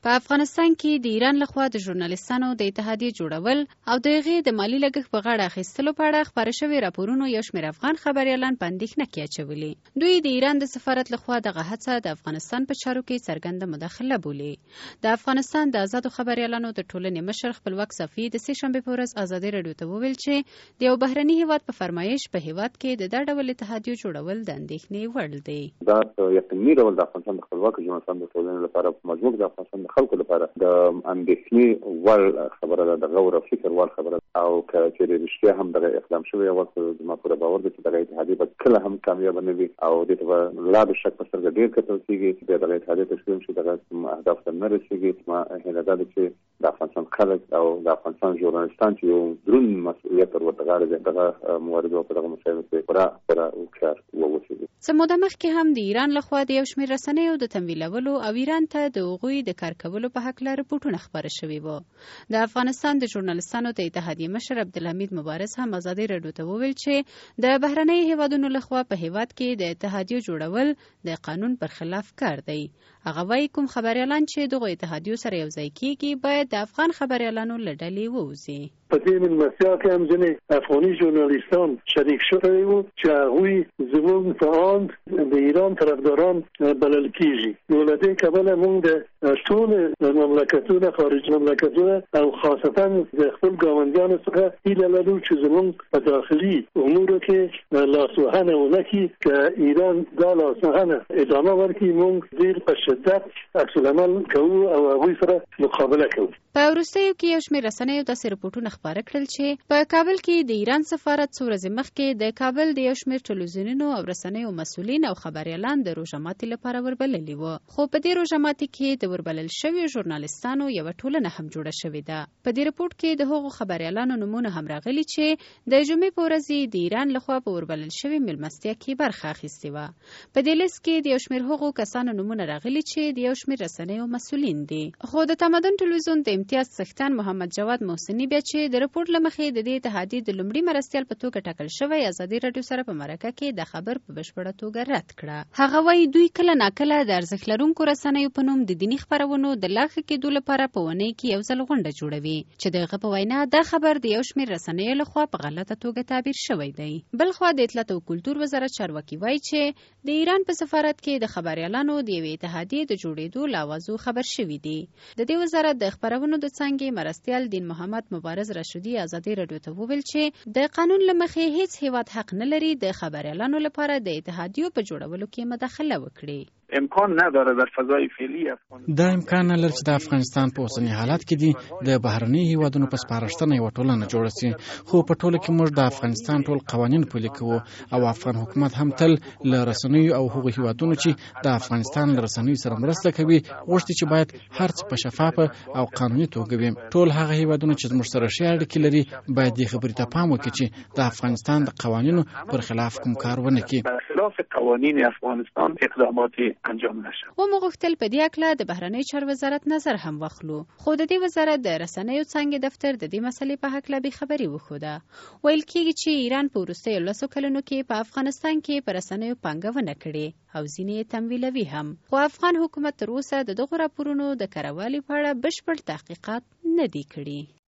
په افغانستان کې د ایران لخوا د ژورنالیستانو د اتحادیې جوړول او د هغې د مالي لګښت په غاړه اخیستلو په اړه خپاره شوي راپورونو یو شمېر افغان خبریالان په اندېښنه کې اچولي. دوی د ایران د سفارت لخوا دغه هڅه د افغانستان په چارو کې څرګنده مداخله بولي. د افغانستان د آزادو خبریالانو د ټولنې مشر خپلواک صفي د سې شنبې په ورځ ازادي راډیو ته وویل چې د یو بهرني هیواد په فرمایش په هیواد کې د دا ډول اتحادیو جوړول د اندېښنې وړ دی. دا یقیني ډول د افغانستان د خپلواک ژورنالیستانو د ټولنې لپاره په مجموع د افغانستان خلکو لپاره د اندېښنې وړ خبره ده، د غور او فکر وړ خبره ده، او که چېرې رښتیا هم دغه اقدام شوی وي، زما پوره باور دی چې دغه اتحادیه به کله هم کامیابه نه وي او دې ته به لا د شک په سترګه ډېر کتل کېږي چې بیا دغه اتحادیه تشکیل شي، دغه اهدافو ته نه رسېږي. زما هیله دا ده چې د افغانستان خلک او د افغانستان ژورنالیستان چې یو دروند مسؤلیت ور ورته غاړه دی، دغه موارد په دغه مسایلو کې پوره هوښیار واوسېږي. څه موده مخکې هم د ایران لخوا د یو شمېر رسنیو د تمویلولو او ایران ته د هغوی د کار کولو په هکله رپوټونه خپاره شوي وو. د افغانستان د ژورنالیستانو د اتحادیې مشر عبدالحمید مبارز هم ازادي راډیو ته وویل چې د بهرنیو هیوادونو لخوا په هیواد کې د اتحادیو جوړول د قانون پر خلاف کار دی. هغه وایي کوم خبریالان چې دغو اتحادیو سره یو ځای کېږي باید د افغان خبریالانو له ډلې ووځي. په دې مېلمستیا کې هم ځینې افغاني ژورنالیستان شریک شوي وو چې هغوی زموږ په اند د ایران طرفداران بلل کېږي. نو له دې کبله موږ د ټولو مملکتونو خارج مملکتونو او خاصتا د خپل ګاونډیانو څخه هیله لرو چې زموږ په داخلي امورو کې لاسوهنه ونه کړي. که ایران دا لاسوهنه ادامه ورکړي، موږ ډېر په شدت عکس العمل کوو او هغوی سره مقابله کوو. په وروستیو کې یو شمېر رسنیو داسې رپوټونه خپاره کړل چې په کابل کې د ایران سفارت څو ورځې مخکې د کابل د یو شمېر ټلویزیونونو او رسنیو مسؤلین او خبریالان د روژه ماتي لپاره وربللي وو. خو په دې روژه ماتي کې د وربلل شویو ژورنالیستانو یوه ټولنه هم جوړه شوې ده. په دې رپوټ کې د هغو خبریالانو نومونه هم راغلي چې د جمعې په ورځ د ایران لخوا په وربلل شوې مېلمستیا کې برخه اخیستې وه. په دې لیست کې د یو شمېر هغو کسانو نومونه راغلي چې د یو شمېر رسنیو مسؤلین دي. خو د تمدن ټلویزیون د امتیاز څښتن محمد جواد محسني بیا چې د رپورټ له مخې د دې اتحادیې د لومړي مرستیال په توګه ټاکل شوی، ازادي راډیو سره په مرکه کې د خبر په بشپړه توګه رد کړه. هغه وایي دوی کله ناکله د ارزښت لرونکو رسنیو په نوم د دیني خپرونو د لاښه کېدو لپاره په اونۍ کې یو ځل غونډه جوړوي چې د هغه په وینا دا خبر د یو شمېر رسنیو لخوا په غلطه توګه تعبیر شوی دی. بل خوا د اطلاعات او کلتور وزارت چارواکي وایي چې د ایران په سفارت کې د خبریالانو د یوې اتحادیې د جوړېدو له اوازو خبر شوي دي. د دې وزارت د خپرونو د څانګې مرستیال دین محمد مبارز رشیدي ازادي راډیو ته وویل چې د قانون له مخې هیڅ هیواد حق نه لري د خبریالانو لپاره د اتحادیو په جوړولو کې مداخله وکړي. امکان نداره در فضای فعلی افغانستان دا امکان نه لري چې د افغانستان په اوسني حالت کې دي د بهرني هیوادونو په سپارښتنه یو ټولنه جوړه شي. خو په ټوله کې موږ د افغانستان ټول قوانین پلي کوو او افغان حکومت هم تل له رسنیو او هغو هیوادونو چې د افغانستان له رسنیو سره مرسته کوي غوښتي چې باید هر څه په شفافه او قانوني توګه وي. ټول هغه هیوادونه چې زموږ سره ښې اړیکې لري باید دې خبرې ته پام وکړي چې د افغانستان د قوانینو پر خلاف کوم کار ونه کړي. خلاف قوانین افغانستان اقدامات انجام نشه. و مغوښتل په دې اکله د بهرنی چارو وزارت نظر هم واخلو، خو د دې وزارت د رسنیو څانګې دفتر د دې مسلې په هکله بې خبري وښوده. ویل کېږي چې ایران په وروستیو 10 کلونو کې په افغانستان کې په رسنیو پانګونه کړې او ځینې یې تمویلوي هم. خو افغان حکومت تر اوسه د دغو راپورونو د کره والي په اړه بشپړ تحقیقات نه دي کړي.